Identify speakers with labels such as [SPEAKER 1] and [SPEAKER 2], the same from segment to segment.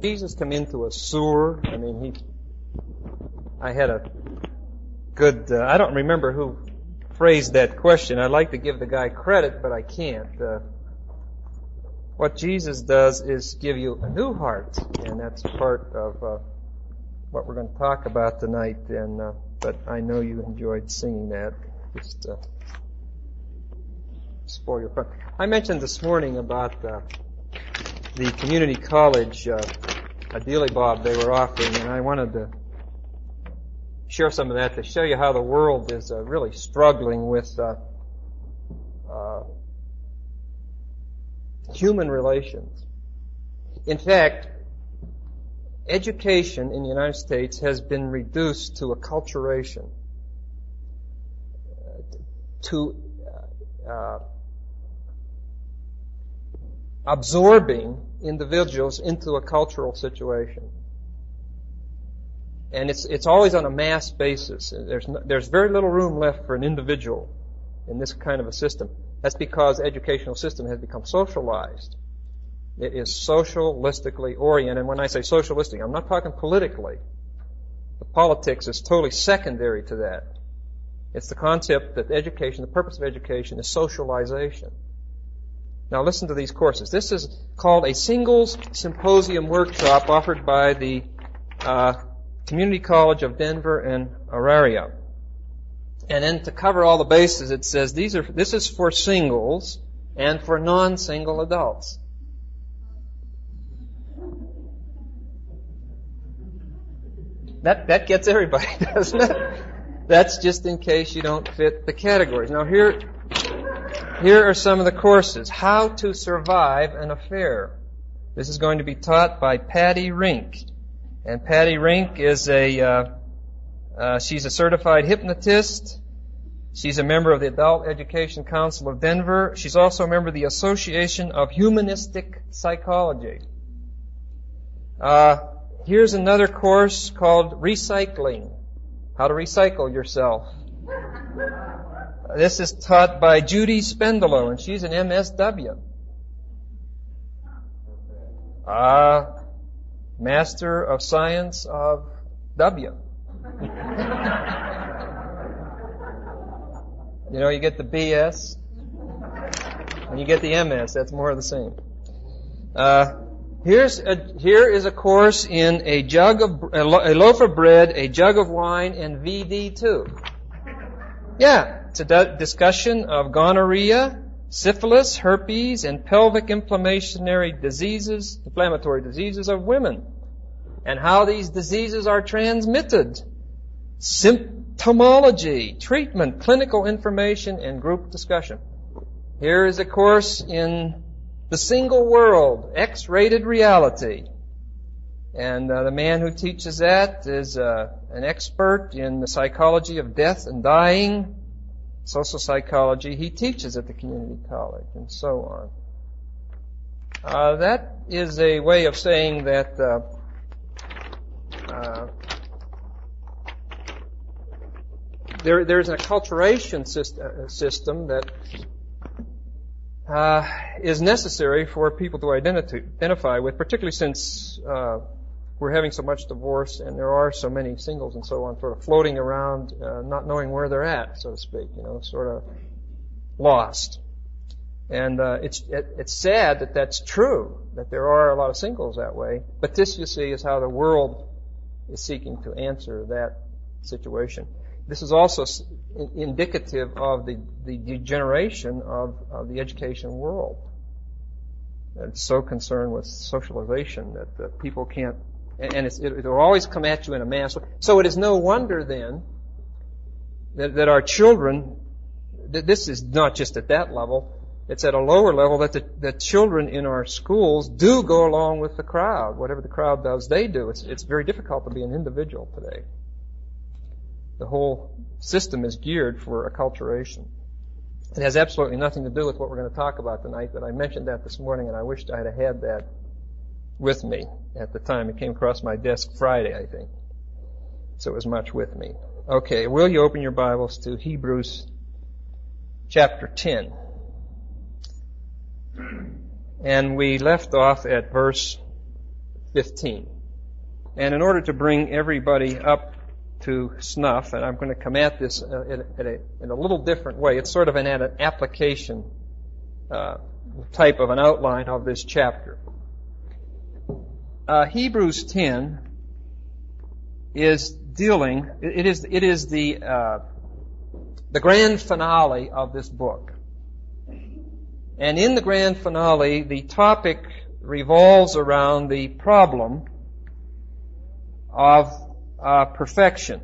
[SPEAKER 1] Jesus come into a sewer? I mean, I had a good, I don't remember who phrased that question. I'd like to give the guy credit, but I can't. What Jesus does is give you a new heart, and that's part of what we're going to talk about tonight. And but I know you enjoyed singing that. Just spoil your fun. I mentioned this morning about the community college a dealie bob they were offering, and I wanted to share some of that to show you how the world is really struggling with human relations. In fact, education in the United States has been reduced to acculturation, to absorbing individuals into a cultural situation. And it's always on a mass basis. There's very little room left for an individual in this kind of a system. That's because the educational system has become socialized. It is socialistically oriented. And when I say socialistic, I'm not talking politically. The politics is totally secondary to that. It's the concept that education, the purpose of education, is socialization. Now listen to these courses. This is called a Singles Symposium Workshop offered by the Community College of Denver and Auraria. And then to cover all the bases, it says this is for singles and for non-single adults. That gets everybody, doesn't it? That's just in case you don't fit the categories. Now here are some of the courses. How to survive an affair. This is going to be taught by Patty Rink. And Patty Rink is she's a certified hypnotist. She's a member of the Adult Education Council of Denver. She's also a member of the Association of Humanistic Psychology. Here's another course called Recycling. How to recycle yourself. This is taught by Judy Spendelow, and she's an MSW. Master of Science of W. You know, you get the BS, and you get the MS. That's more of the same. Here is a course in a loaf of bread, a jug of wine, and VD2. Yeah, it's a discussion of gonorrhea, syphilis, herpes, and pelvic inflammatory diseases of women, and how these diseases are transmitted, symptomology, treatment, clinical information, and group discussion. Here is a course in the single world, X-rated reality. And the man who teaches that is an expert in the psychology of death and dying, social psychology. He teaches at the community college, and so on. That is a way of saying that there's an acculturation system that is necessary for people to identify with, particularly since we're having so much divorce and there are so many singles and so on sort of floating around, not knowing where they're at, so to speak, sort of lost. And it's sad that that's true, that there are a lot of singles that way. But this, you see, is how the world is seeking to answer that situation. This is also indicative of the degeneration of the education world. It's so concerned with socialization that people can't, and it will always come at you in a mass. So it is no wonder then that our children, this is not just at that level, it's at a lower level, that the children in our schools do go along with the crowd. Whatever the crowd does, they do. It's very difficult to be an individual today. The whole system is geared for acculturation. It has absolutely nothing to do with what we're going to talk about tonight, but I mentioned that this morning, and I wished I had that with me at the time. It came across my desk Friday, I think. So it was much with me. Okay, will you open your Bibles to Hebrews chapter 10? And we left off at verse 15. And in order to bring everybody up to snuff, and I'm going to come at this in a little different way. It's sort of an application type of an outline of this chapter. Hebrews 10 is dealing. It is the grand finale of this book. And in the grand finale, the topic revolves around the problem of perfection,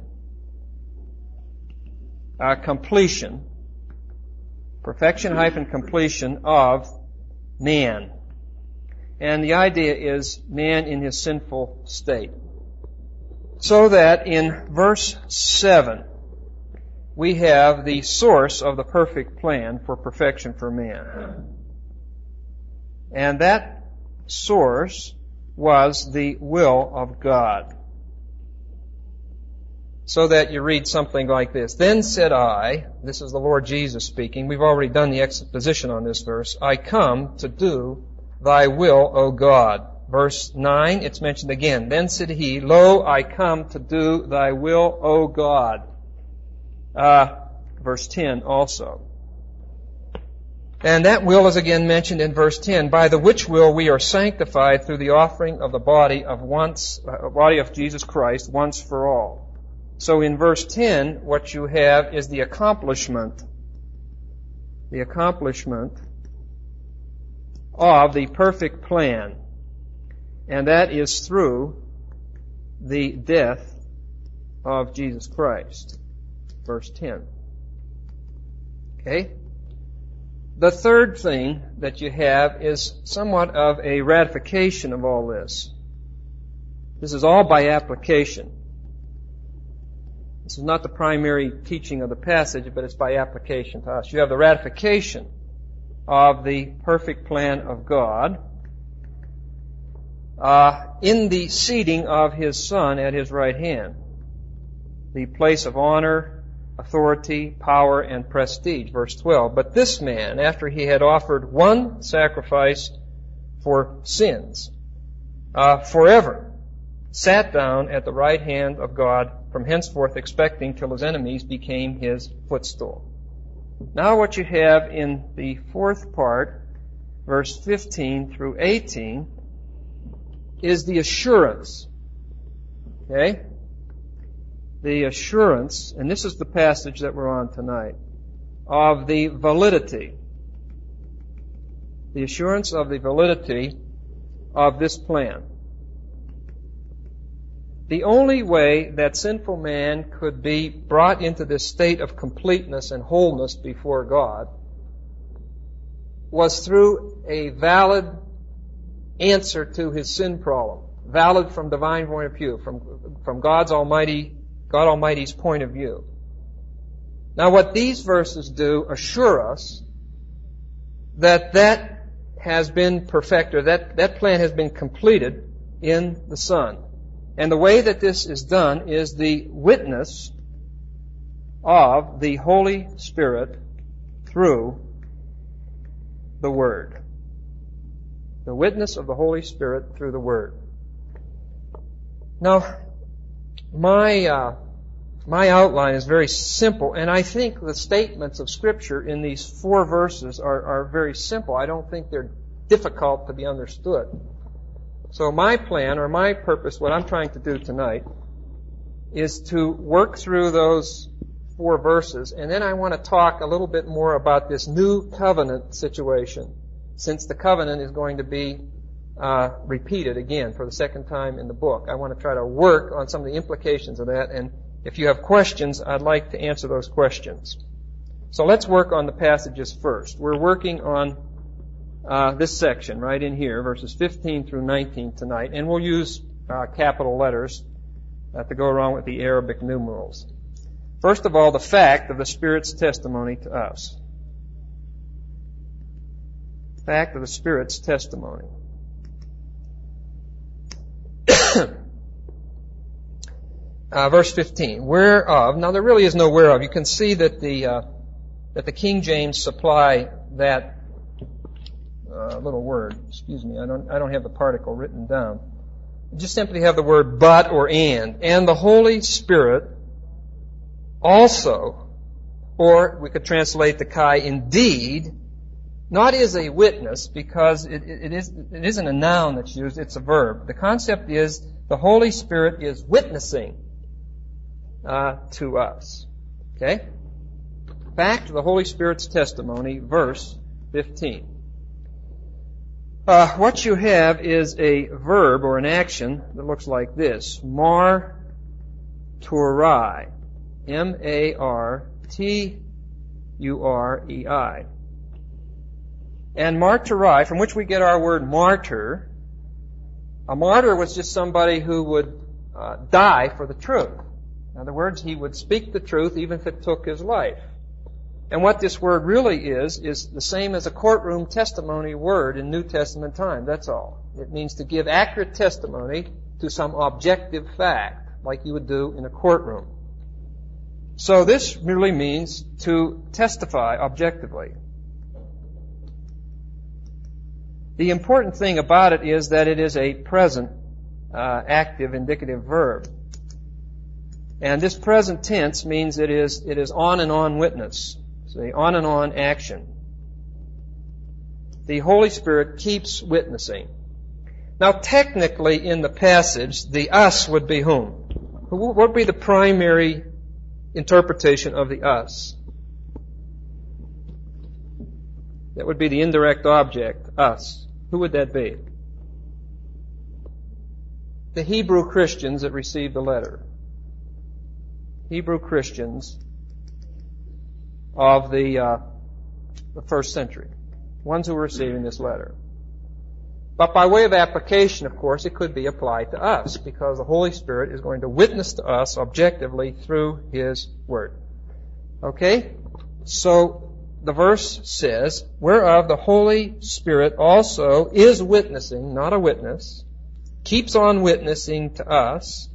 [SPEAKER 1] completion, perfection-completion of man. And the idea is man in his sinful state. So that in verse 7, we have the source of the perfect plan for perfection for man. And that source was the will of God. So that you read something like this. Then said I, this is the Lord Jesus speaking, we've already done the exposition on this verse, I come to do thy will, O God. Verse 9, it's mentioned again. Then said he, Lo, I come to do thy will, O God. Verse 10 also. And that will is again mentioned in verse 10, by the which will we are sanctified through the offering of the body of Jesus Christ once for all. So in verse 10, what you have is the accomplishment of the perfect plan. And that is through the death of Jesus Christ. Verse 10. Okay? The third thing that you have is somewhat of a ratification of all this. This is all by application. This is not the primary teaching of the passage, but it's by application to us. You have the ratification of the perfect plan of God in the seating of His Son at His right hand, the place of honor, authority, power, and prestige. Verse 12. But this man, after he had offered one sacrifice for sins, forever, sat down at the right hand of God, from henceforth expecting till his enemies became his footstool. Now what you have in the fourth part, verse 15 through 18, is the assurance. Okay? The assurance, and this is the passage that we're on tonight, of the validity. The assurance of the validity of this plan. The only way that sinful man could be brought into this state of completeness and wholeness before God was through a valid answer to his sin problem, valid from divine point of view, from God Almighty's point of view. Now what these verses do assure us that has been perfected, that plan has been completed in the Son. And the way that this is done is the witness of the Holy Spirit through the Word. The witness of the Holy Spirit through the Word. Now, my outline is very simple, and I think the statements of Scripture in these 4 verses are very simple. I don't think they're difficult to be understood. So my plan, or my purpose, what I'm trying to do tonight, is to work through those 4 verses, and then I want to talk a little bit more about this new covenant situation, since the covenant is going to be repeated again for the second time in the book. I want to try to work on some of the implications of that, and if you have questions, I'd like to answer those questions. So let's work on the passages first. We're working on this section right in here, verses 15 through 19 tonight, and we'll use capital letters to go along with the Arabic numerals. First of all, the fact of the Spirit's testimony to us. Fact of the Spirit's testimony. Verse 15. Whereof. Now there really is no whereof. You can see that the King James supply that little word. Excuse me, I don't have the particle written down. just simply have the word but or and the Holy Spirit also, or we could translate the Kai indeed, not is a witness because it isn't a noun that's used, it's a verb. The concept is the Holy Spirit is witnessing to us. Okay? Back to the Holy Spirit's testimony, verse 15. What you have is a verb or an action that looks like this. Marturai. M-A-R-T-U-R-E-I. And marturai, from which we get our word martyr, a martyr was just somebody who would die for the truth. In other words, he would speak the truth even if it took his life. And what this word really is the same as a courtroom testimony word in New Testament time. That's all. It means to give accurate testimony to some objective fact, like you would do in a courtroom. So this really means to testify objectively. The important thing about it is that it is a present, active, indicative verb. And this present tense means it is on and on witness. See, on and on action. The Holy Spirit keeps witnessing. Now, technically, in the passage, the us would be whom? What would be the primary interpretation of the us? That would be the indirect object, us. Who would that be? The Hebrew Christians that received the letter. Hebrew Christians of the first century. Ones who were receiving this letter. But by way of application, of course, it could be applied to us because the Holy Spirit is going to witness to us objectively through His Word. Okay? So the verse says, whereof the Holy Spirit also is witnessing, not a witness, keeps on witnessing to us.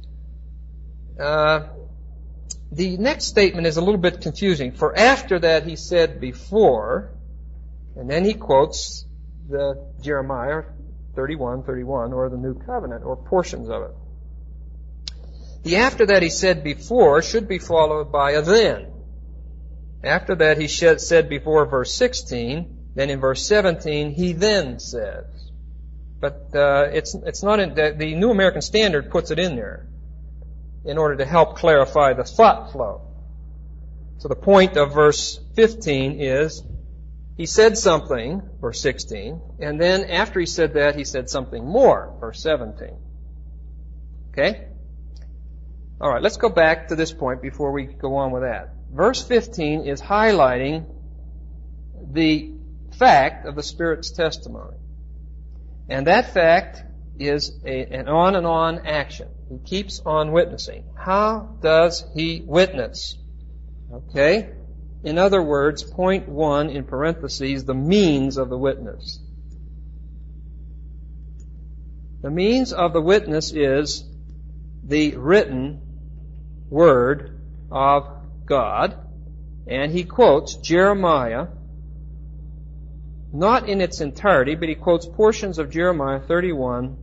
[SPEAKER 1] The next statement is a little bit confusing. For after that he said before, and then he quotes the Jeremiah 31:31, or the New Covenant, or portions of it. The after that he said before should be followed by a then. After that he said before, verse 16, then in verse 17 he then says. But it's not in the New American Standard puts it in there in order to help clarify the thought flow. So the point of verse 15 is, he said something, verse 16, and then after he said that, he said something more, verse 17. Okay? Alright, let's go back to this point before we go on with that. Verse 15 is highlighting the fact of the Spirit's testimony. And that fact is an on and on action. He keeps on witnessing. How does he witness? Okay? In other words, point 1 in parentheses, the means of the witness. The means of the witness is the written Word of God. And he quotes Jeremiah, not in its entirety, but he quotes portions of Jeremiah 31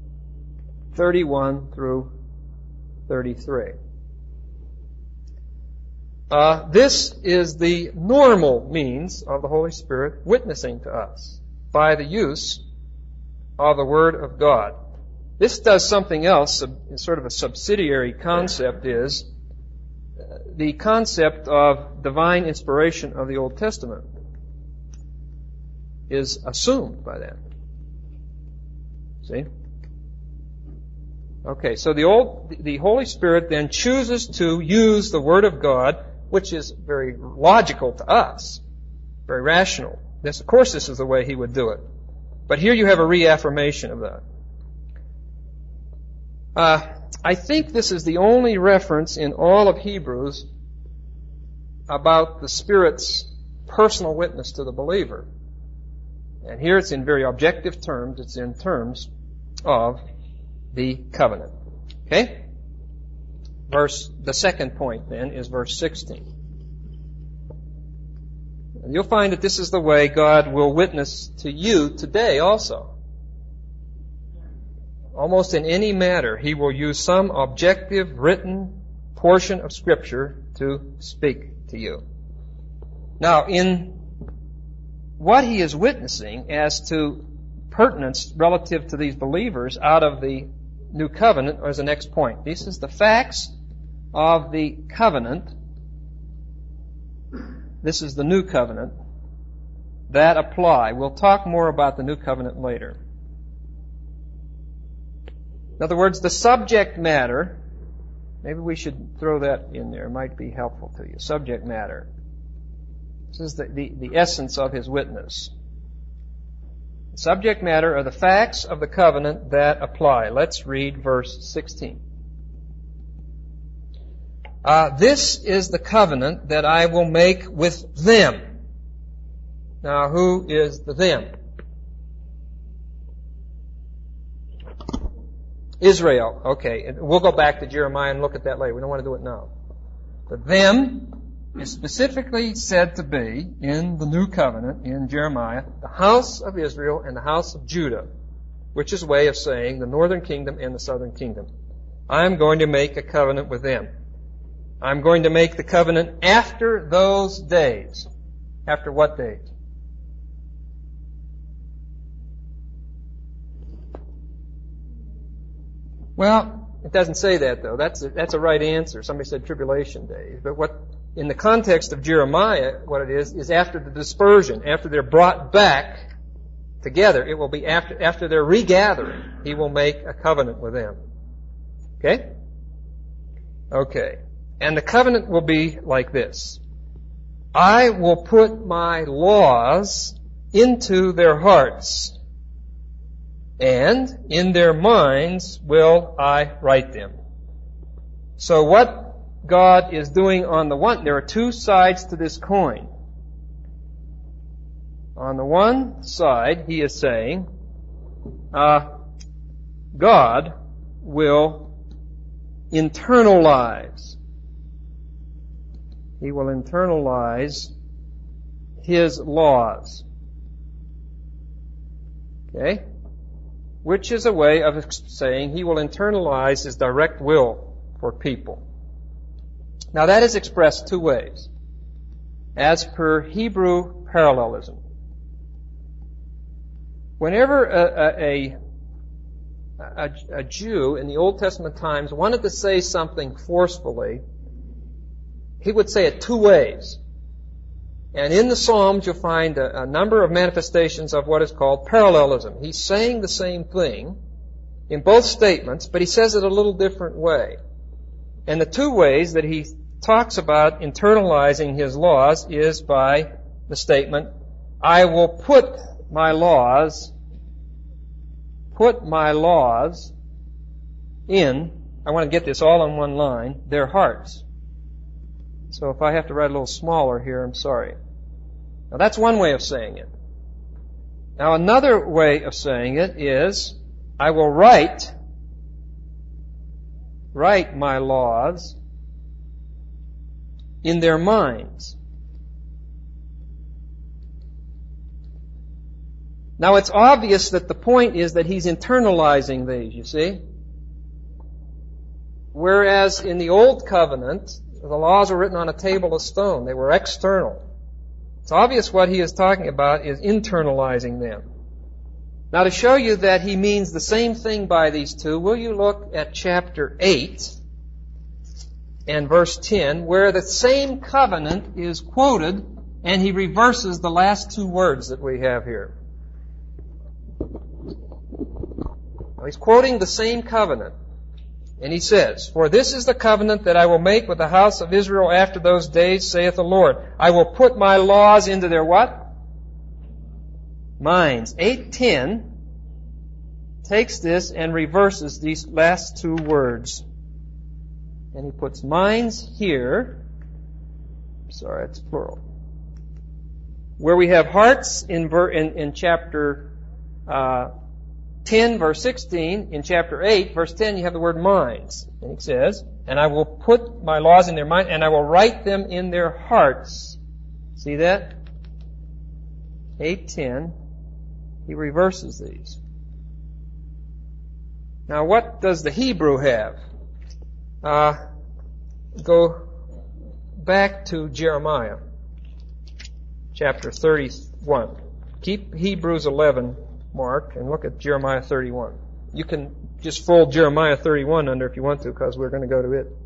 [SPEAKER 1] through 33. This is the normal means of the Holy Spirit witnessing to us by the use of the Word of God. This does something else, sort of a subsidiary concept is the concept of divine inspiration of the Old Testament is assumed by that. See? Okay, so the Holy Spirit then chooses to use the Word of God, which is very logical to us, very rational. Of course, this is the way He would do it. But here you have a reaffirmation of that. I think this is the only reference in all of Hebrews about the Spirit's personal witness to the believer. And here it's in very objective terms. It's in terms of the covenant. Okay? The second point then is verse 16. And you'll find that this is the way God will witness to you today also. almost in any matter, he will use some objective written portion of Scripture to speak to you. Now, in what he is witnessing as to pertinence relative to these believers out of the New Covenant is the next point. This is the facts of the covenant. This is the New Covenant that apply. We'll talk more about the New Covenant later. In other words, the subject matter, maybe we should throw that in there. It might be helpful to you. Subject matter. This is the essence of his witness. The subject matter are the facts of the covenant that apply. Let's read verse 16. This is the covenant that I will make with them. Now, who is the them? Israel. Okay, we'll go back to Jeremiah and look at that later. We don't want to do it now. The them is specifically said to be, in the New Covenant, in Jeremiah, the house of Israel and the house of Judah, which is a way of saying the northern kingdom and the southern kingdom. I'm going to make a covenant with them. I'm going to make the covenant after those days. After what days? Well, it doesn't say that, though. That's a right answer. Somebody said tribulation days. But what, in the context of Jeremiah, what it is after the dispersion, after they're brought back together. It will be after their regathering. He will make a covenant with them. Okay? Okay. And the covenant will be like this. I will put my laws into their hearts, and in their minds will I write them. So what God is doing on the one, there are two sides to this coin. On the one side, He is saying, God will internalize. He will internalize His laws. Okay? Which is a way of saying He will internalize His direct will for people. Now that is expressed two ways, as per Hebrew parallelism. Whenever a Jew in the Old Testament times wanted to say something forcefully, he would say it two ways. And in the Psalms you'll find a number of manifestations of what is called parallelism. He's saying the same thing in both statements, but he says it a little different way. And the two ways that he talks about internalizing his laws is by the statement, I will put my laws in, I want to get this all on one line, their hearts. So if I have to write a little smaller here, I'm sorry. Now that's one way of saying it. Now another way of saying it is, I will write my laws in their minds. Now it's obvious that the point is that he's internalizing these, you see. Whereas in the Old Covenant, the laws were written on a table of stone. They were external. It's obvious what he is talking about is internalizing them. Now to show you that he means the same thing by these two, will you look at chapter 8 and verse 10, where the same covenant is quoted, and he reverses the last two words that we have here. Now, he's quoting the same covenant. And he says, For this is the covenant that I will make with the house of Israel after those days, saith the Lord. I will put my laws into their what? Minds. 8:10 takes this and reverses these last two words. And he puts minds here. Sorry, it's plural. Where we have hearts in chapter 10, verse 16, in chapter 8, verse 10, you have the word minds. And he says, and I will put my laws in their mind, and I will write them in their hearts. See that? 8:10, he reverses these. Now, what does the Hebrew have? Go back to Jeremiah, chapter 31. Keep Hebrews 11 marked and look at Jeremiah 31. You can just fold Jeremiah 31 under if you want to, because we're going to go to it.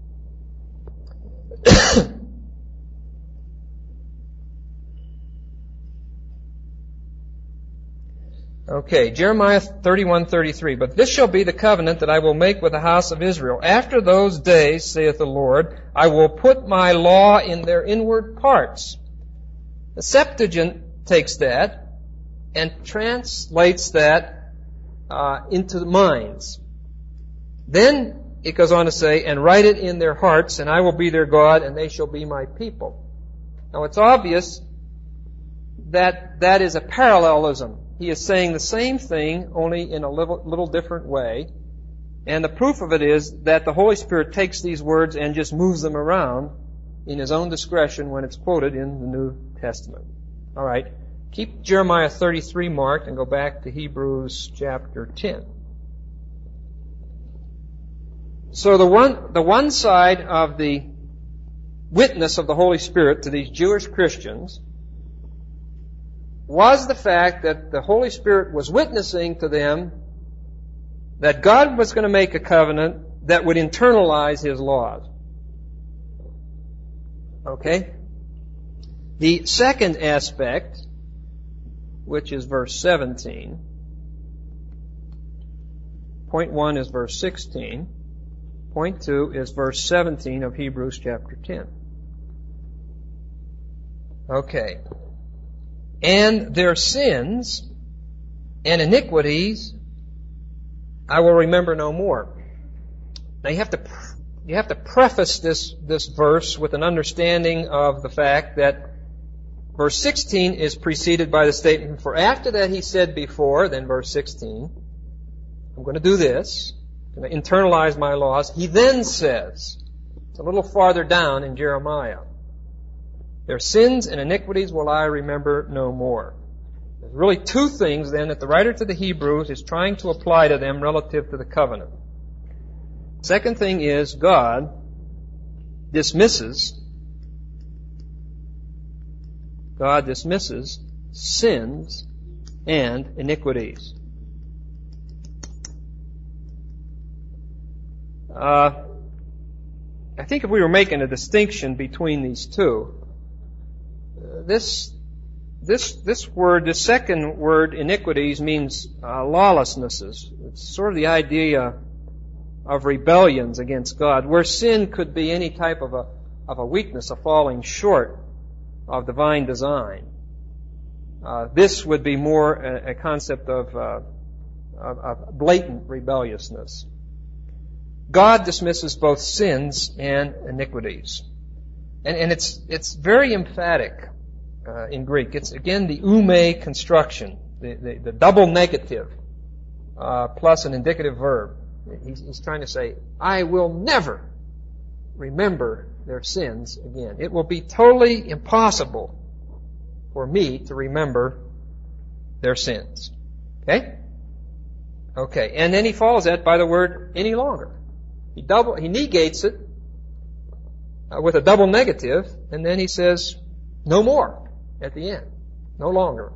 [SPEAKER 1] Okay, Jeremiah 31:33. But this shall be the covenant that I will make with the house of Israel. After those days, saith the Lord, I will put my law in their inward parts. The Septuagint takes that and translates that into the minds. Then it goes on to say, and write it in their hearts, and I will be their God, and they shall be my people. Now it's obvious that that is a parallelism. He is saying the same thing, only in a little different way. And the proof of it is that the Holy Spirit takes these words and just moves them around in His own discretion when it's quoted in the New Testament. All right. Keep Jeremiah 33 marked and go back to Hebrews chapter 10. So the one side of the witness of the Holy Spirit to these Jewish Christians was the fact that the Holy Spirit was witnessing to them that God was going to make a covenant that would internalize His laws. Okay? The second aspect, which is verse 17, point 1 is verse 16, point 2 is verse 17 of Hebrews chapter 10. Okay. And their sins and iniquities I will remember no more. Now you have to preface this verse with an understanding of the fact that verse 16 is preceded by the statement, for after that he said before, then verse 16, I'm going to do this, I'm going to internalize my laws. He then says, it's a little farther down in Jeremiah, their sins and iniquities will I remember no more. There's really two things then that the writer to the Hebrews is trying to apply to them relative to the covenant. Second thing is God dismisses sins and iniquities. I think if we were making a distinction between these two, this word, this second word, iniquities, means lawlessnesses. It's sort of the idea of rebellions against God, where sin could be any type of a weakness, a falling short of divine design. This would be more a concept of blatant rebelliousness. God dismisses both sins and iniquities. And it's very emphatic in Greek. It's again the ume construction, the double negative plus an indicative verb. He's trying to say, I will never remember their sins again. It will be totally impossible for me to remember their sins. Okay? Okay. And then he follows that by the word any longer. He negates it with a double negative, and then he says, no more at the end. No longer.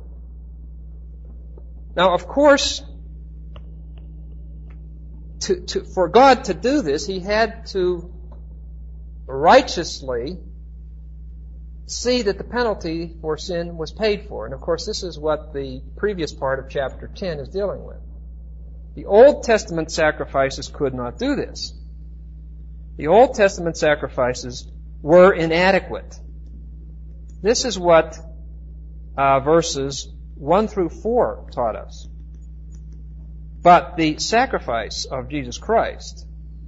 [SPEAKER 1] Now, of course, for God to do this, He had to righteously see that the penalty for sin was paid for. And of course, this is what the previous part of chapter 10 is dealing with. The Old Testament sacrifices could not do this. The Old Testament sacrifices were inadequate. This is what verses 1 through 4 taught us. But the sacrifice of Jesus Christ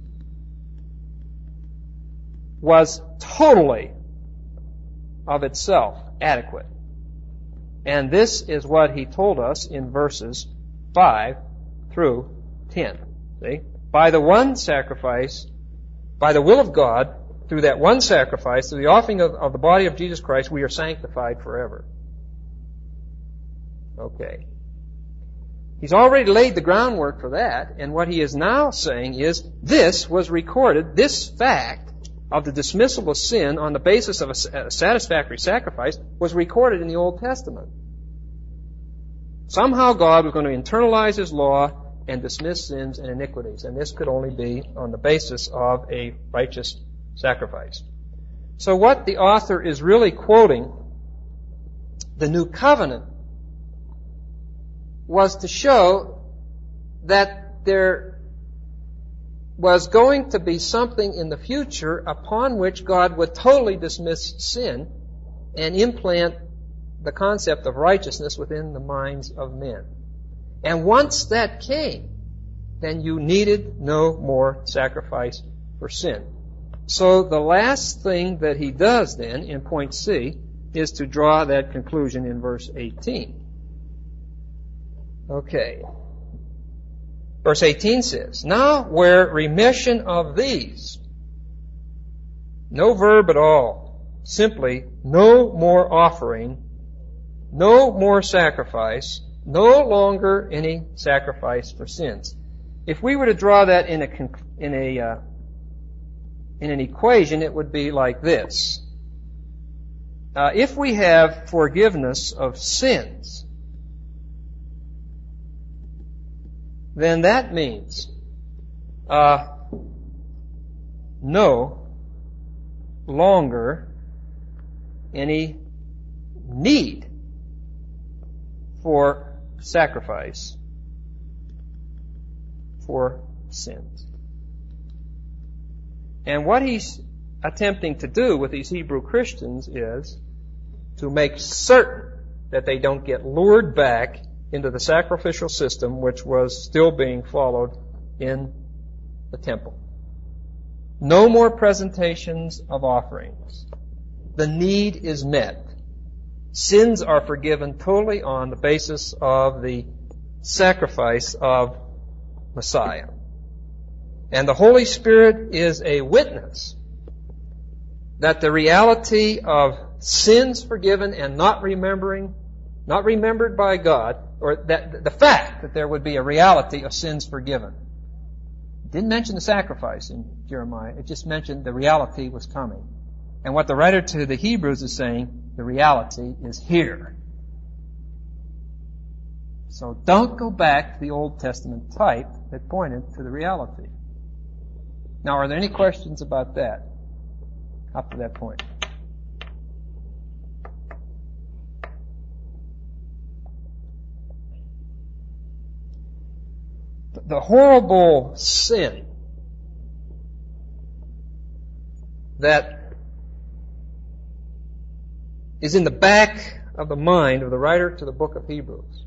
[SPEAKER 1] was totally of itself adequate. And this is what He told us in verses 5 through 10. See? By the one sacrifice, by the will of God, through that one sacrifice, through the offering of the body of Jesus Christ, we are sanctified forever. Okay. He's already laid the groundwork for that, and what he is now saying is this was recorded, this fact of the dismissal of sin on the basis of a satisfactory sacrifice was recorded in the Old Testament. Somehow God was going to internalize His law and dismiss sins and iniquities, and this could only be on the basis of a righteous sacrifice. So what the author is really quoting, the New Covenant, was to show that there was going to be something in the future upon which God would totally dismiss sin and implant the concept of righteousness within the minds of men. And once that came, then you needed no more sacrifice for sin. So the last thing that he does then in point C is to draw that conclusion in verse 18. Okay. Verse 18 says, "Now where remission of these," no verb at all, simply no more offering, no more sacrifice, no longer any sacrifice for sins. If we were to draw that in an equation, it would be like this. If we have forgiveness of sins, then that means no longer any need for sacrifice for sins. And what he's attempting to do with these Hebrew Christians is to make certain that they don't get lured back into the sacrificial system which was still being followed in the temple. No more presentations of offerings. The need is met. Sins are forgiven totally on the basis of the sacrifice of Messiah. And the Holy Spirit is a witness that the reality of sins forgiven and not remembered by God, or that the fact that there would be a reality of sins forgiven. It didn't mention the sacrifice in Jeremiah. It just mentioned the reality was coming. And what the writer to the Hebrews is saying, the reality is here. So don't go back to the Old Testament type that pointed to the reality. Now, are there any questions about that up to that point? The horrible sin that is in the back of the mind of the writer to the book of Hebrews.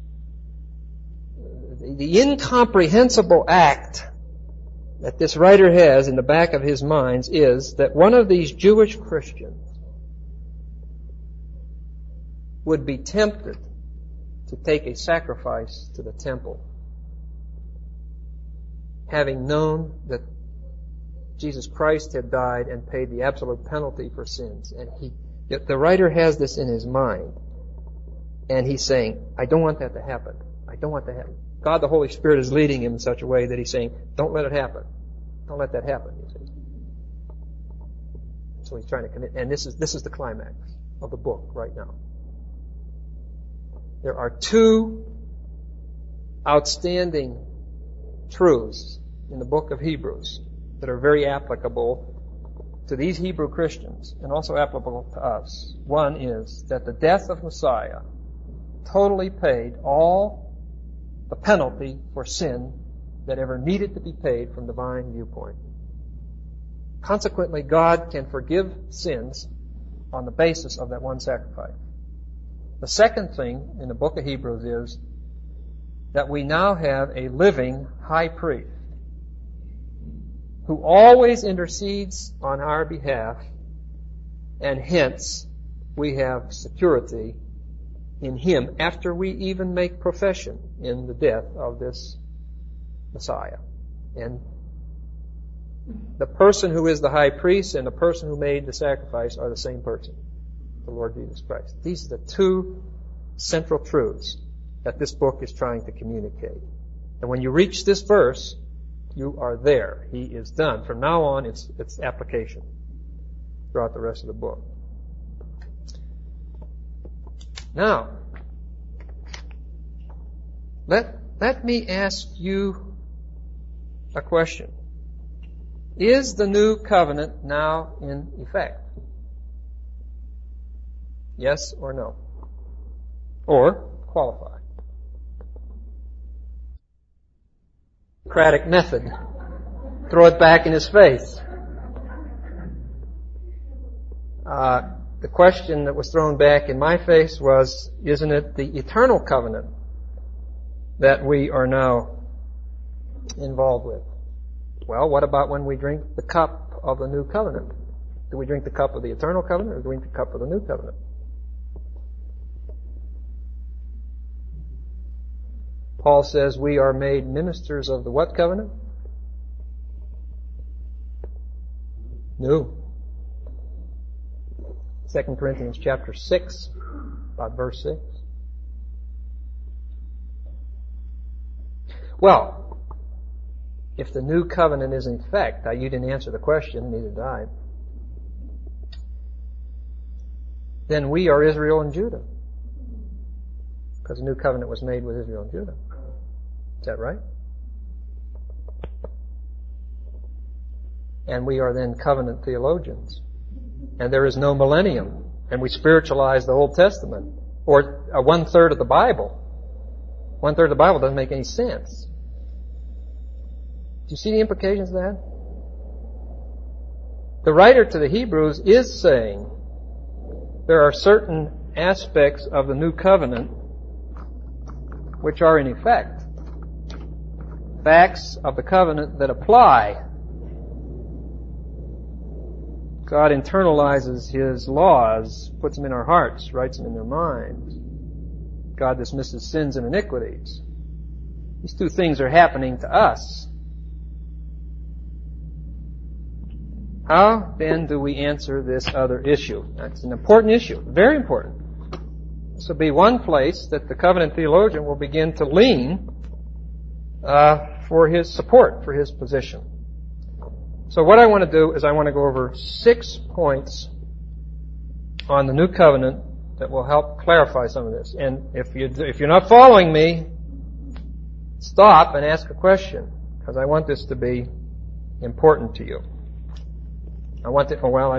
[SPEAKER 1] The incomprehensible act that this writer has in the back of his mind is that one of these Jewish Christians would be tempted to take a sacrifice to the temple, having known that Jesus Christ had died and paid the absolute penalty for sins. And the writer has this in his mind. And he's saying, I don't want that to happen. I don't want that to happen. God, the Holy Spirit, is leading him in such a way that he's saying, don't let it happen. Don't let that happen. So he's trying to commit. And this is the climax of the book right now. There are two outstanding truths in the book of Hebrews that are very applicable to these Hebrew Christians and also applicable to us. One is that the death of Messiah totally paid all the penalty for sin that ever needed to be paid from divine viewpoint. Consequently, God can forgive sins on the basis of that one sacrifice. The second thing in the book of Hebrews is that we now have a living high priest who always intercedes on our behalf, and hence we have security in Him after we even make profession in the death of this Messiah. And the person who is the high priest and the person who made the sacrifice are the same person, the Lord Jesus Christ. These are the two central truths that this book is trying to communicate. And when you reach this verse, you are there. He is done. From now on, it's application throughout the rest of the book. Now, let me ask you a question. Is the new covenant now in effect? Yes or no? Or qualify? Socratic method. Throw it back in his face. The question that was thrown back in my face was, isn't it the eternal covenant that we are now involved with? Well, what about when we drink the cup of the new covenant? Do we drink the cup of the eternal covenant or do we drink the cup of the new covenant? Paul says we are made ministers of the what covenant? New. 2 Corinthians chapter 6, about verse 6. Well, if the new covenant is in effect, now you didn't answer the question, neither did I, then we are Israel and Judah. Because the new covenant was made with Israel and Judah. Is that right? And we are then covenant theologians. And there is no millennium. And we spiritualize the Old Testament. Or 1/3 of the Bible. 1/3 of the Bible doesn't make any sense. Do you see the implications of that? The writer to the Hebrews is saying there are certain aspects of the new covenant which are in effect. Facts of the covenant that apply. God internalizes His laws, puts them in our hearts, writes them in their minds. God dismisses sins and iniquities. These two things are happening to us. How then do we answer this other issue? That's an important issue, very important. This will be one place that the covenant theologian will begin to lean for his support, for his position. So what I want to do is I want to go over 6 points on the new covenant that will help clarify some of this. And if you're not following me, stop and ask a question, because I want this to be important to you. I want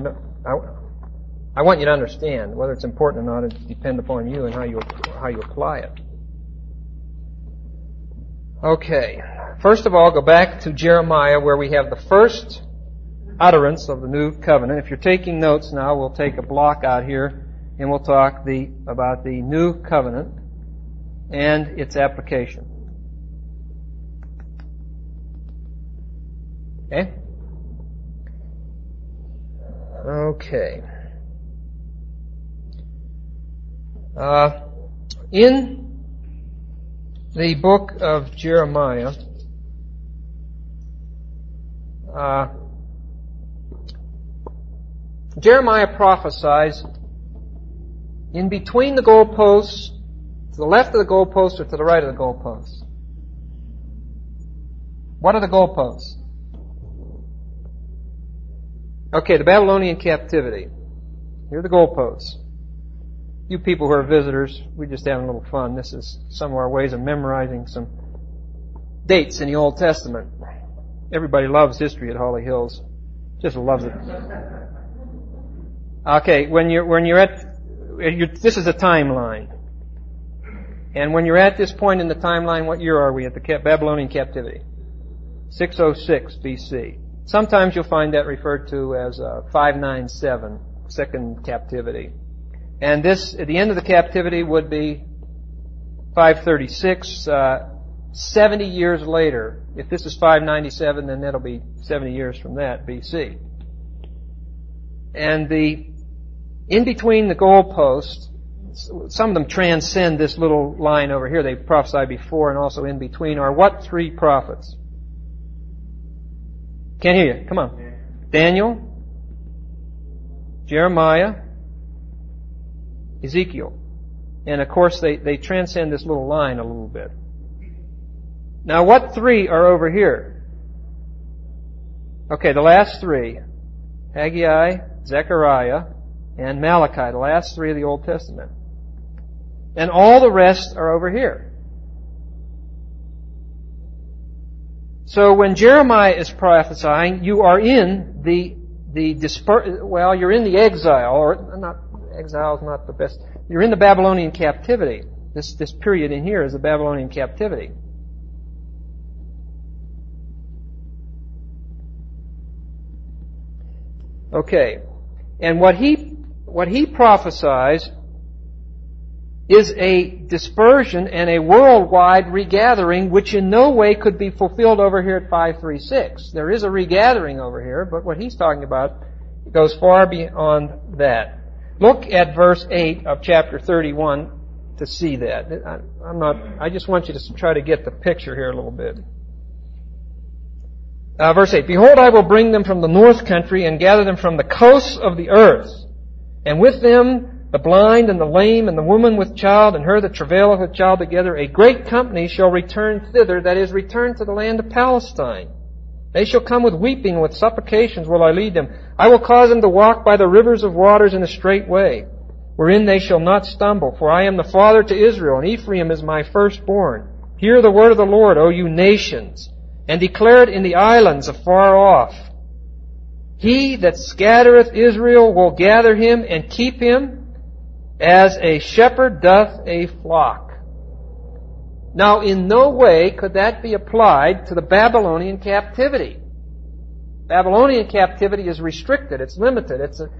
[SPEAKER 1] you to understand whether it's important or not. It depends upon you and how you apply it. Okay. First of all, go back to Jeremiah where we have the first utterance of the new covenant. If you're taking notes now, we'll take a block out here and we'll talk about the new covenant and its application. Okay? Okay. In the book of Jeremiah, Jeremiah prophesies in between the goalposts, to the left of the goalpost or to the right of the goalpost. What are the goalposts? Okay, the Babylonian captivity. Here are the goalposts. You people who are visitors, we're just having a little fun. This is some of our ways of memorizing some dates in the Old Testament. Everybody loves history at Holly Hills. Just loves it. Okay, this is a timeline. And when you're at this point in the timeline, what year are we at the Babylonian captivity? 606 BC. Sometimes you'll find that referred to as 597, second captivity. And this, at the end of the captivity, would be 536, 70 years later. If this is 597, then that'll be 70 years from that, BC. And in between the goalposts, some of them transcend this little line over here. They prophesied before and also in between are what 3 prophets? Can't hear you. Come on. Daniel, Jeremiah, Ezekiel. And of course they transcend this little line a little bit. Now what three are over here? Okay, the last three. Haggai, Zechariah, and Malachi, the last three of the Old Testament. And all the rest are over here. So when Jeremiah is prophesying, you are in you're in the exile, or not, exile is not the best. You're in the Babylonian captivity. This period in here is the Babylonian captivity. Okay. And what he prophesies is a dispersion and a worldwide regathering which in no way could be fulfilled over here at 536. There is a regathering over here, but what he's talking about goes far beyond that. Look at verse 8 of chapter 31 to see that. I just want you to try to get the picture here a little bit. Verse 8, Behold, I will bring them from the north country and gather them from the coasts of the earth, and with them the blind and the lame and the woman with child and her that travaileth with child together. A great company shall return thither, that is, return to the land of Palestine. They shall come with weeping and with supplications will I lead them. I will cause them to walk by the rivers of waters in a straight way, wherein they shall not stumble. For I am the father to Israel, and Ephraim is my firstborn. Hear the word of the Lord, O you nations, and declare it in the islands afar off. He that scattereth Israel will gather him and keep him, as a shepherd doth a flock. Now, in no way could that be applied to the Babylonian captivity. Babylonian captivity is restricted. It's limited. The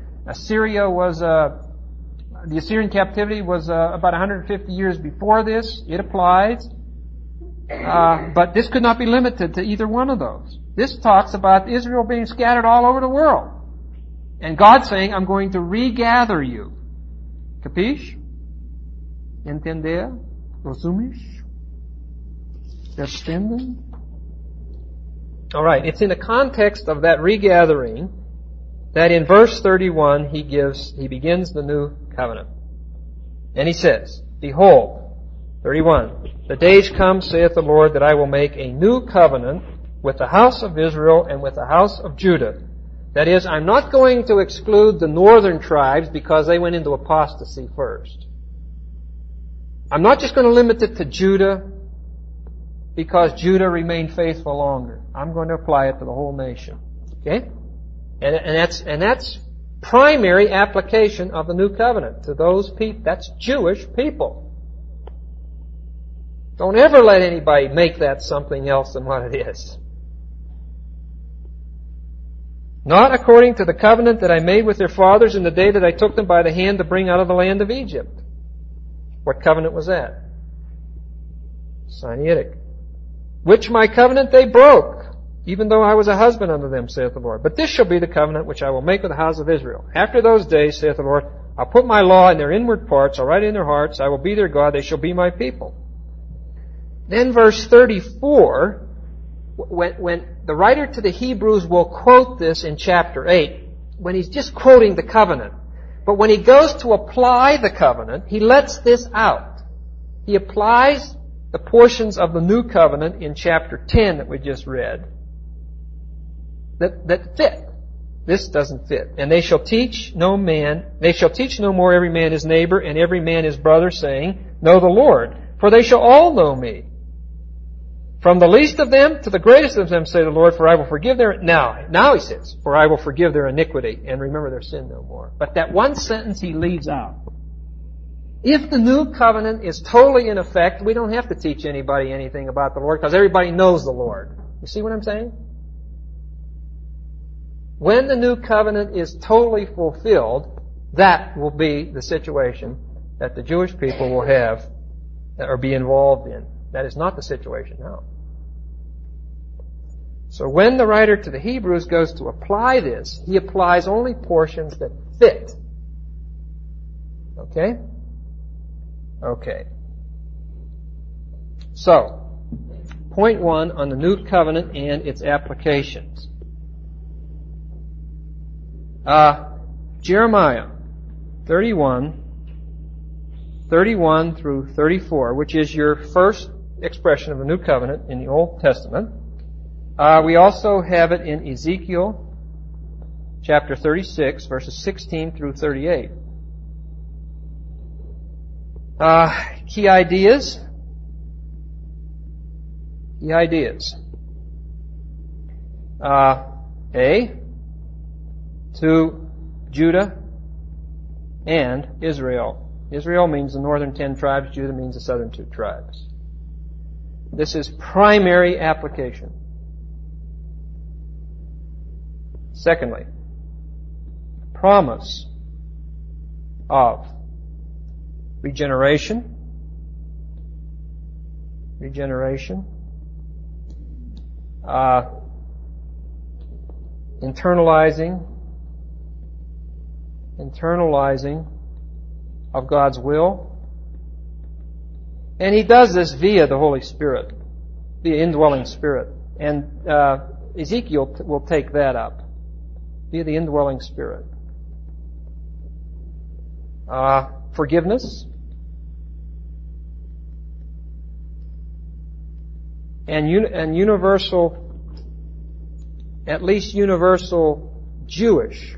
[SPEAKER 1] Assyrian captivity was about 150 years before this. It applies. But this could not be limited to either one of those. This talks about Israel being scattered all over the world. And God saying, I'm going to regather you. Capiche? Entender? Resumish? Verstanden? Alright, it's in the context of that regathering that in verse 31 he begins the new covenant. And he says, Behold, 31, the days come, saith the Lord, that I will make a new covenant with the house of Israel and with the house of Judah. That is, I'm not going to exclude the northern tribes because they went into apostasy first. I'm not just going to limit it to Judah because Judah remained faithful longer. I'm going to apply it to the whole nation. Okay? And that's primary application of the new covenant to those people. That's Jewish people. Don't ever let anybody make that something else than what it is. Not according to the covenant that I made with their fathers in the day that I took them by the hand to bring out of the land of Egypt. What covenant was that? Sinaitic. Which my covenant they broke, even though I was a husband unto them, saith the Lord. But this shall be the covenant which I will make with the house of Israel. After those days, saith the Lord, I'll put my law in their inward parts, I'll write it in their hearts, I will be their God, they shall be my people. Then verse 34, when the writer to the Hebrews will quote this in chapter 8, when he's just quoting the covenant. But when he goes to apply the covenant, he lets this out. He applies the portions of the new covenant in chapter 10 that we just read that fit. This doesn't fit. And they shall teach no more every man his neighbor and every man his brother, saying, Know the Lord, for they shall all know me. From the least of them to the greatest of them, say the Lord, for I will forgive their... Now he says, for I will forgive their iniquity and remember their sin no more. But that one sentence he leaves out. If the new covenant is totally in effect, we don't have to teach anybody anything about the Lord because everybody knows the Lord. You see what I'm saying? When the new covenant is totally fulfilled, that will be the situation that the Jewish people will have or be involved in. That is not the situation now. So when the writer to the Hebrews goes to apply this, he applies only portions that fit. Okay? Okay. So, point 1 on the new covenant and its applications. Jeremiah 31 31 through 34, which is your first expression of the New Covenant in the Old Testament. We also have it in Ezekiel chapter 36, verses 16 through 38. Key ideas. Key ideas. To Judah and Israel. Israel means the northern 10 tribes. Judah means the southern 2 tribes. This is primary application. Secondly, promise of regeneration. Regeneration. Internalizing of God's will. And He does this via the Holy Spirit, the indwelling Spirit. And Ezekiel will take that up, via the indwelling Spirit. Forgiveness. And universal, at least universal Jewish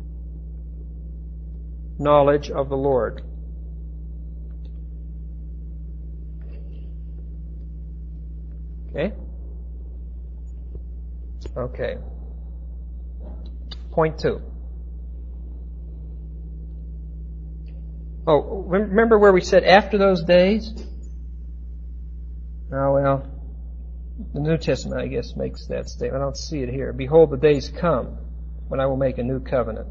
[SPEAKER 1] knowledge of the Lord. Okay? Okay. Point 2. Oh, remember where we said after those days? Oh, well, the New Testament, I guess, makes that statement. I don't see it here. Behold, the days come when I will make a new covenant.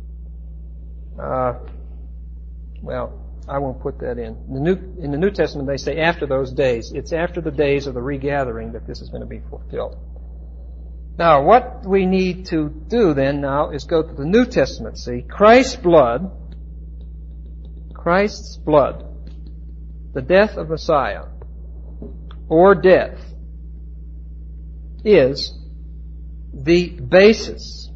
[SPEAKER 1] Well, I won't put that in. In the New Testament, they say after those days. It's after the days of the regathering that this is going to be fulfilled. Now, what we need to do then now is go to the New Testament. See, Christ's blood, the death of Messiah, or death, is the basis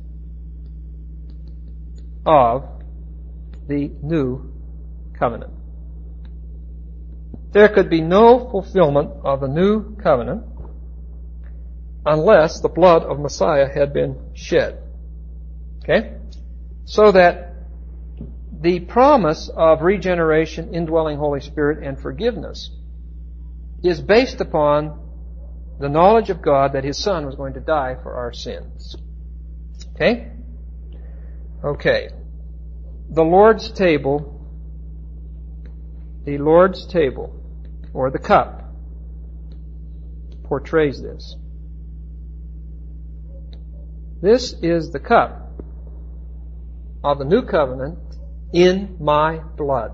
[SPEAKER 1] of the new covenant. There could be no fulfillment of the new covenant unless the blood of Messiah had been shed. Okay? So that the promise of regeneration, indwelling Holy Spirit, and forgiveness is based upon the knowledge of God that His Son was going to die for our sins. Okay? Okay. The Lord's table, or the cup, portrays this. This is the cup of the new covenant in my blood.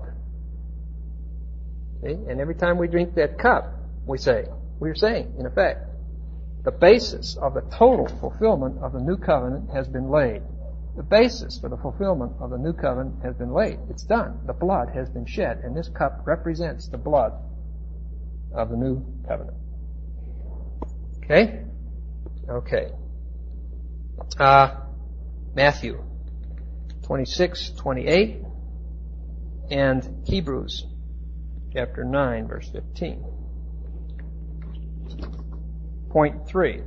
[SPEAKER 1] See? And every time we drink that cup, we're saying, in effect, the basis of the total fulfillment of the new covenant has been laid. The basis for the fulfillment of the new covenant has been laid. It's done. The blood has been shed, and this cup represents the blood of the new covenant. Okay? Okay. Matthew 26:28 and Hebrews chapter 9, verse 15. Point 3.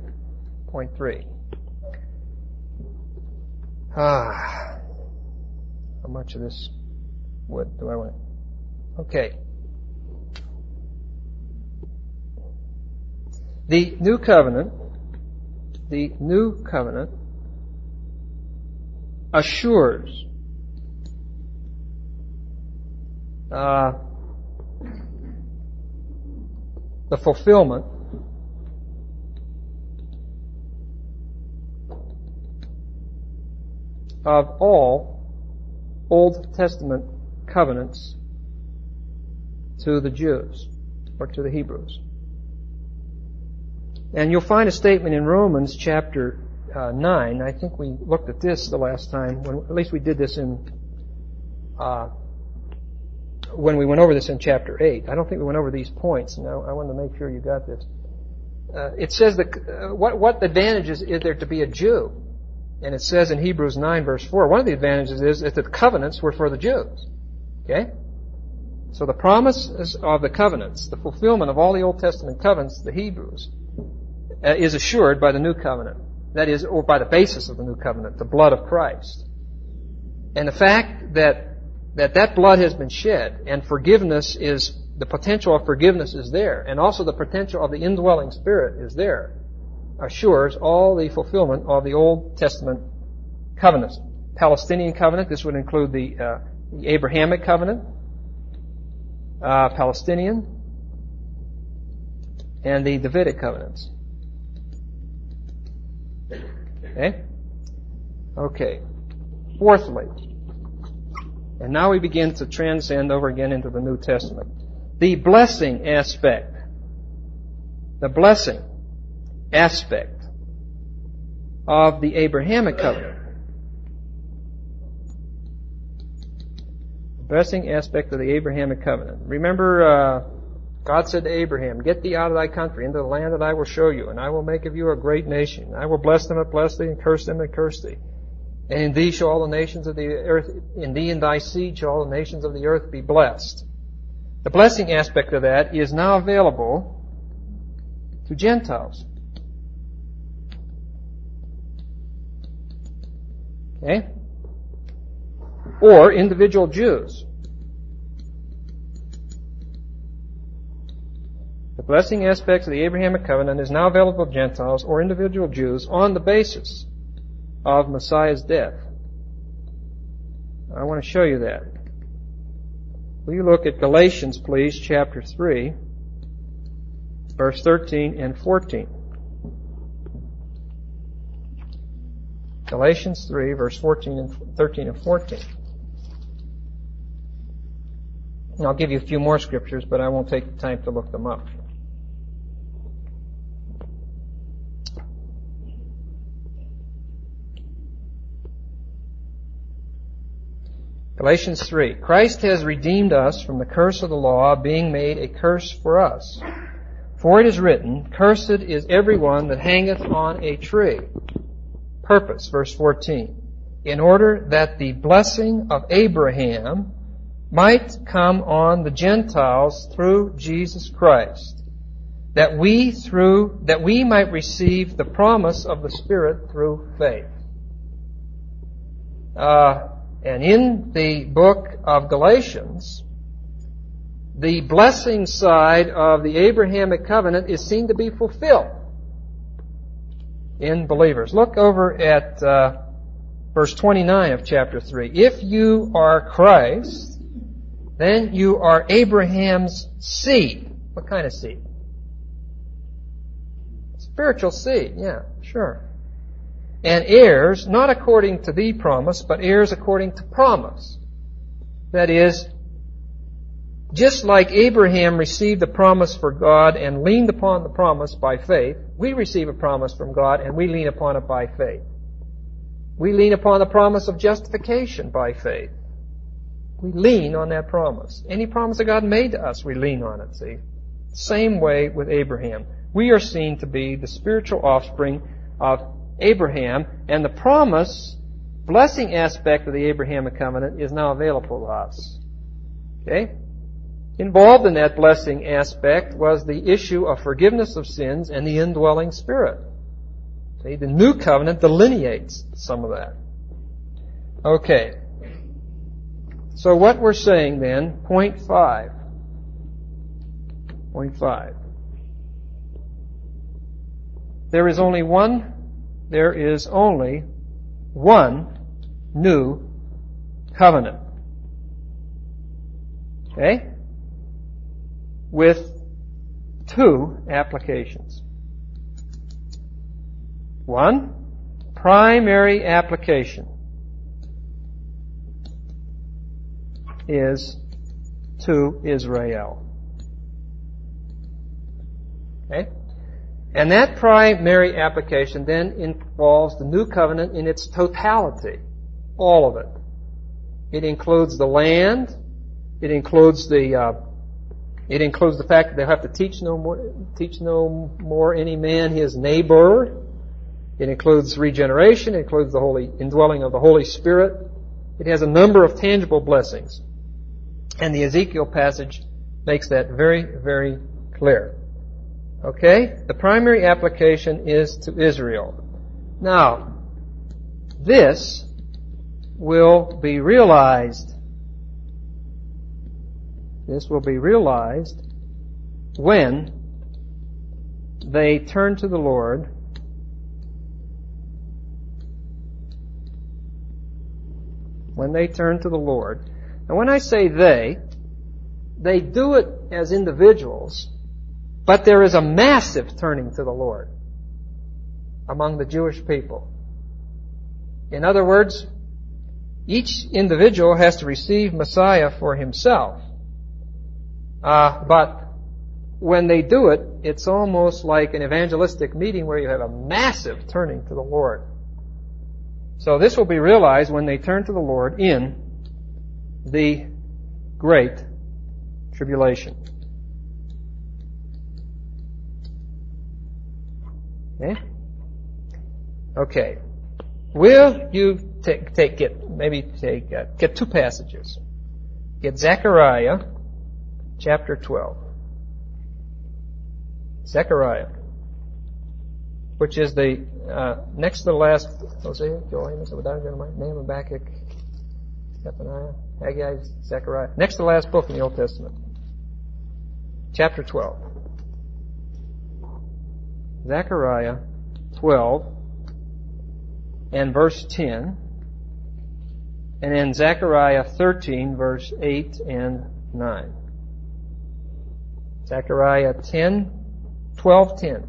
[SPEAKER 1] How much of this wood do I want? Okay. The new covenant assures the fulfillment of all Old Testament covenants to the Jews or to the Hebrews. And you'll find a statement in Romans chapter 9. I think we looked at this the last time. At least we did this when we went over this in chapter 8. I don't think we went over these points. Now, I wanted to make sure you got this. It says that what advantages is there to be a Jew? And it says in Hebrews 9 verse 4, one of the advantages is that the covenants were for the Jews. Okay? So the promises of the covenants, the fulfillment of all the Old Testament covenants to the Hebrews, is assured by the new covenant. That is, or by the basis of the new covenant, the blood of Christ. And the fact that blood has been shed and forgiveness is, the potential of forgiveness is there, and also the potential of the indwelling Spirit is there, assures all the fulfillment of the Old Testament covenants. Palestinian covenant, this would include the Abrahamic covenant, Palestinian, and the Davidic covenants. Okay. Fourthly, and now we begin to transcend over again into the New Testament. The blessing aspect. The blessing aspect of the Abrahamic covenant. The blessing aspect of the Abrahamic covenant. Remember, God said to Abraham, "Get thee out of thy country into the land that I will show you, and I will make of you a great nation. I will bless them that bless thee, and curse them that curse thee. And in thee shall all the nations of the earth, in thee and thy seed shall all the nations of the earth be blessed." The blessing aspect of that is now available to Gentiles. Okay? Or individual Jews. The blessing aspects of the Abrahamic covenant is now available to Gentiles or individual Jews on the basis of Messiah's death. I want to show you that. Will you look at Galatians, please, chapter 3, verse 13 and 14. Galatians 3, verse 13 and 14. And I'll give you a few more scriptures, but I won't take the time to look them up. Galatians 3. Christ has redeemed us from the curse of the law, being made a curse for us. For it is written, "Cursed is everyone that hangeth on a tree." Purpose, verse 14. In order that the blessing of Abraham might come on the Gentiles through Jesus Christ, that we might receive the promise of the Spirit through faith. And in the book of Galatians, the blessing side of the Abrahamic covenant is seen to be fulfilled in believers. Look over at verse 29 of chapter 3. If you are Christ, then you are Abraham's seed. What kind of seed? Spiritual seed, yeah, sure. And heirs, not according to the promise, but heirs according to promise. That is, just like Abraham received the promise for God and leaned upon the promise by faith, we receive a promise from God and we lean upon it by faith. We lean upon the promise of justification by faith. We lean on that promise. Any promise that God made to us, we lean on it, see? Same way with Abraham. We are seen to be the spiritual offspring of Abraham, and the promise, blessing aspect of the Abrahamic covenant is now available to us. Okay? Involved in that blessing aspect was the issue of forgiveness of sins and the indwelling Spirit. See, the new covenant delineates some of that. Okay. So what we're saying then, point 5. Point 5. There is only one new covenant. Okay? With 2 applications. One, primary application is to Israel. Okay? And that primary application then involves the new covenant in its totality. All of it. It includes the land. It includes the fact that they'll have to teach no more any man his neighbor. It includes regeneration. It includes the holy indwelling of the Holy Spirit. It has a number of tangible blessings. And the Ezekiel passage makes that very, very clear. Okay? The primary application is to Israel. Now, this will be realized. This will be realized when they turn to the Lord when they turn to the Lord. And when I say they do it as individuals, but there is a massive turning to the Lord among the Jewish people. In other words, each individual has to receive Messiah for himself. But when they do it, it's almost like an evangelistic meeting where you have a massive turning to the Lord. So this will be realized when they turn to the Lord in the Great Tribulation. Okay. Will you get two passages? Get Zechariah chapter 12. Zechariah, which is the next to the last. Hosea, Joel, Amos, Obadiah, Jeremiah, Nahum, Habakkuk, Zephaniah, Haggai, Zechariah. Next to the last book in the Old Testament. Chapter 12. Zechariah 12 and verse 10. And then Zechariah 13, verse 8 and 9. Zechariah 12:10.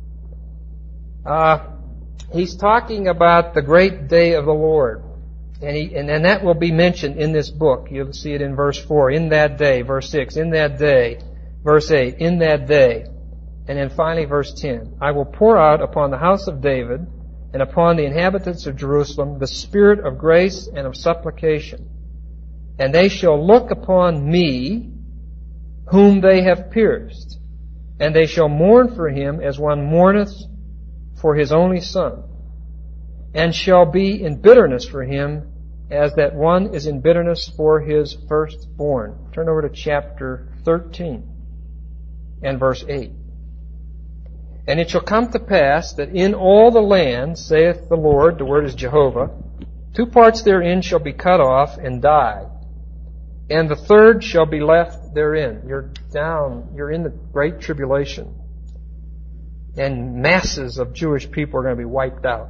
[SPEAKER 1] He's talking about the great day of the Lord. And that will be mentioned in this book. You'll see it in verse 4. In that day, verse 6. In that day, verse 8. In that day. And then finally verse 10. I will pour out upon the house of David and upon the inhabitants of Jerusalem the spirit of grace and of supplication. And they shall look upon me whom they have pierced. And they shall mourn for him as one mourneth for his only son, and shall be in bitterness for him as that one is in bitterness for his firstborn. Turn over to chapter 13 and verse 8. And it shall come to pass that in all the land, saith the Lord, the word is Jehovah, 2 parts therein shall be cut off and die, and the third shall be left therein. You're in the great tribulation. And masses of Jewish people are going to be wiped out.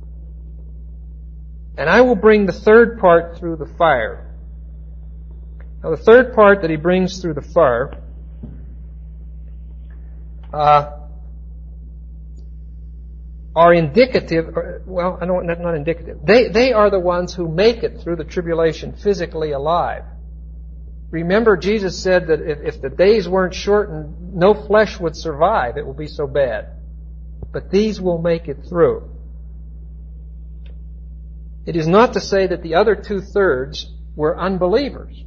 [SPEAKER 1] And I will bring the third part through the fire. Now the third part that he brings through the fire are indicative, not indicative. They are the ones who make it through the tribulation physically alive. Remember, Jesus said that if the days weren't shortened, no flesh would survive. It will be so bad. But these will make it through. It is not to say that the other 2/3 were unbelievers.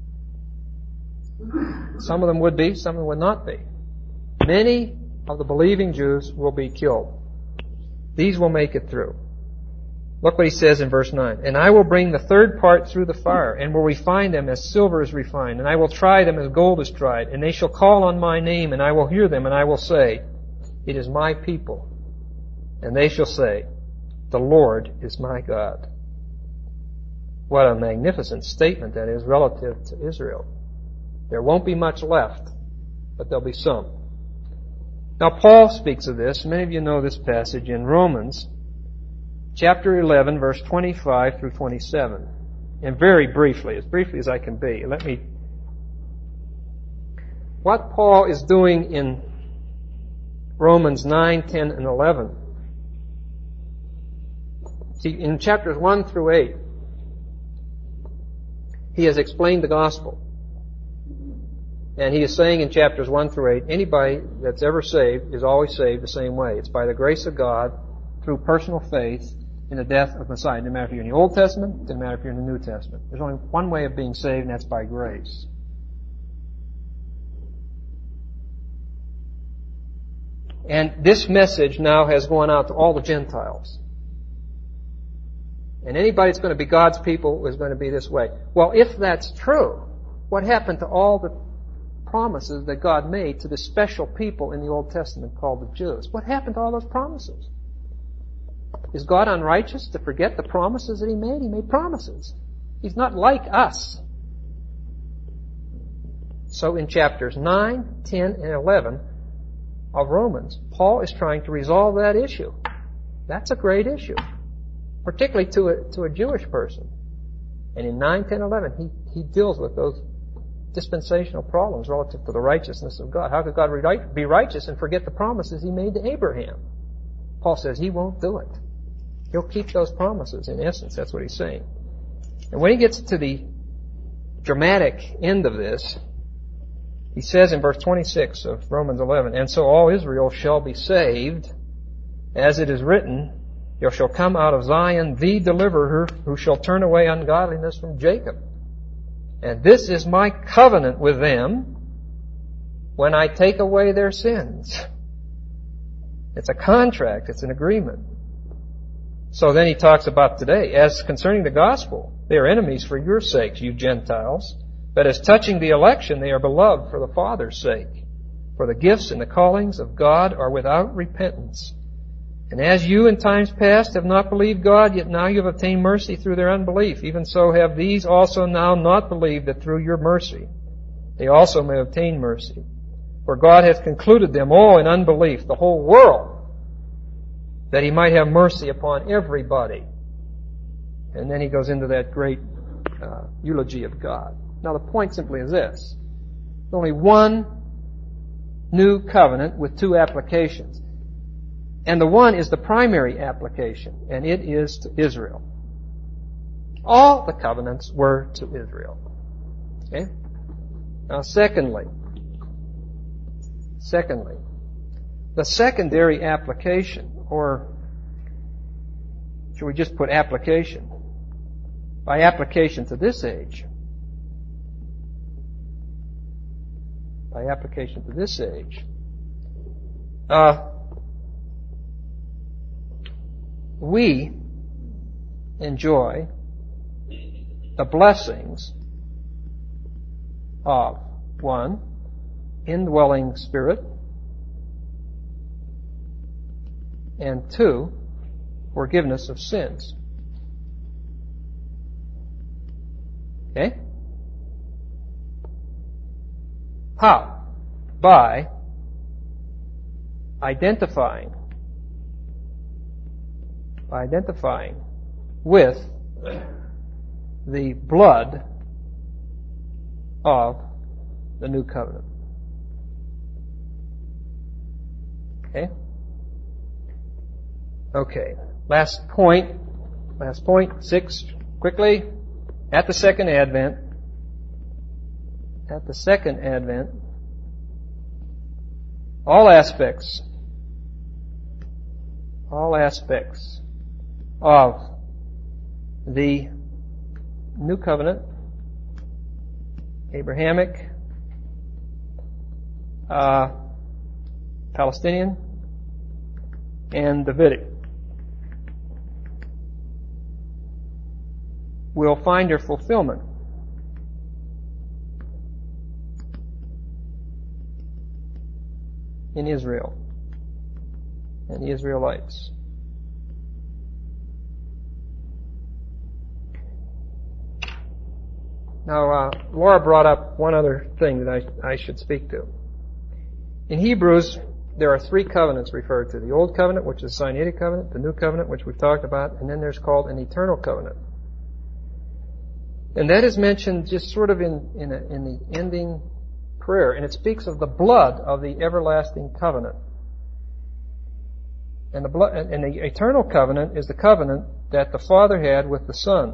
[SPEAKER 1] Some of them would be, some of them would not be. Many of the believing Jews will be killed. These will make it through. Look what he says in verse 9. And I will bring the third part through the fire, and will refine them as silver is refined, and I will try them as gold is tried, and they shall call on my name, and I will hear them, and I will say, it is my people. And they shall say, the Lord is my God. What a magnificent statement that is relative to Israel. There won't be much left, but there'll be some. Now Paul speaks of this. Many of you know this passage in Romans chapter 11, verse 25 through 27. And very briefly as I can be, what Paul is doing in Romans 9, 10, and 11. See, in chapters 1 through 8, he has explained the gospel. And he is saying in chapters 1 through 8, anybody that's ever saved is always saved the same way. It's by the grace of God through personal faith in the death of Messiah. It doesn't matter if you're in the Old Testament, it doesn't matter if you're in the New Testament. There's only one way of being saved, and that's by grace. And this message now has gone out to all the Gentiles. And anybody that's going to be God's people is going to be this way. Well, if that's true, What happened to all the promises that God made to the special people in the Old Testament called the Jews? What happened to all those promises? Is God unrighteous to forget the promises that He made? He made promises. He's not like us. So in chapters 9, 10, and 11 of Romans, Paul is trying to resolve that issue. That's a great issue, particularly to a Jewish person. And in 9, 10, 11, he deals with those dispensational problems relative to the righteousness of God. How could God be righteous and forget the promises He made to Abraham? Paul says He won't do it. He'll keep those promises, in essence. That's what he's saying. And when he gets to the dramatic end of this, he says in verse 26 of Romans 11, "And so all Israel shall be saved, as it is written, there shall come out of Zion the deliverer who shall turn away ungodliness from Jacob. And this is my covenant with them when I take away their sins." It's a contract. It's an agreement. So then he talks about today, "As concerning the gospel, they are enemies for your sakes, you Gentiles. But as touching the election, they are beloved for the Father's sake. For the gifts and the callings of God are without repentance. And as you in times past have not believed God, yet now you have obtained mercy through their unbelief. Even so have these also now not believed, that through your mercy they also may obtain mercy. For God hath concluded them all in unbelief, the whole world, that He might have mercy upon everybody." And then he goes into that great eulogy of God. Now the point simply is this. There's only one new covenant with two applications. And the one is the primary application, and it is to Israel. All the covenants were to Israel. Okay? Now secondly, the secondary application, or should we just put application? By application to this age. By application to this age. We enjoy the blessings of, 1, indwelling Spirit, and 2, forgiveness of sins. Okay? How? By identifying with the blood of the new covenant. Okay. Last point, 6, quickly. At the second advent, all aspects of the new covenant, Abrahamic, Palestinian, and Davidic, will find their fulfillment in Israel and the Israelites. Now, Laura brought up one other thing that I should speak to. In Hebrews, there are 3 covenants referred to. The Old Covenant, which is the Sinaitic Covenant, the New Covenant, which we've talked about, and then there's called an Eternal Covenant. And that is mentioned just sort of in the ending prayer, and it speaks of the blood of the everlasting covenant. And the eternal covenant is the covenant that the Father had with the Son.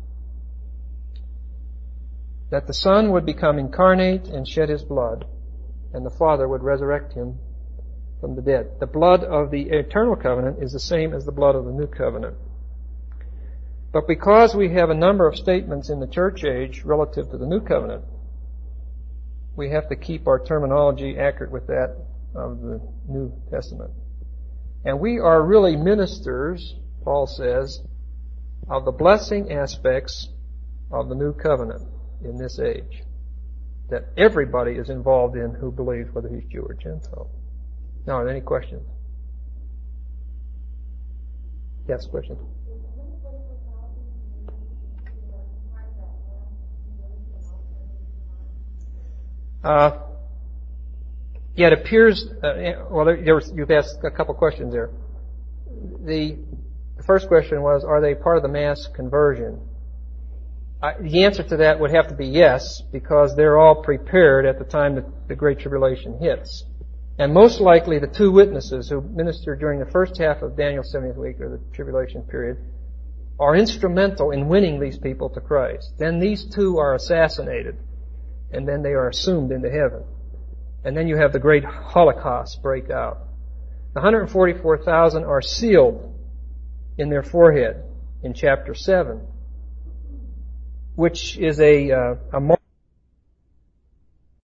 [SPEAKER 1] That the Son would become incarnate and shed His blood, and the Father would resurrect Him from the dead. The blood of the eternal covenant is the same as the blood of the new covenant. But because we have a number of statements in the church age relative to the new covenant, we have to keep our terminology accurate with that of the New Testament. And we are really ministers, Paul says, of the blessing aspects of the new covenant in this age. that everybody is involved in who believes, whether he's Jew or Gentile. Now, are there any questions? Yes, question. Yeah, it appears, you've asked a couple questions there. The first question was, are they part of the mass conversion? The answer to that would have to be yes, because they're all prepared at the time that the Great Tribulation hits. And most likely the two witnesses who ministered during the first half of Daniel's 70th week, or the tribulation period, are instrumental in winning these people to Christ. Then these two are assassinated, and then they are assumed into heaven. And then you have the great Holocaust break out. The 144,000 are sealed in their forehead in chapter 7, which is a mark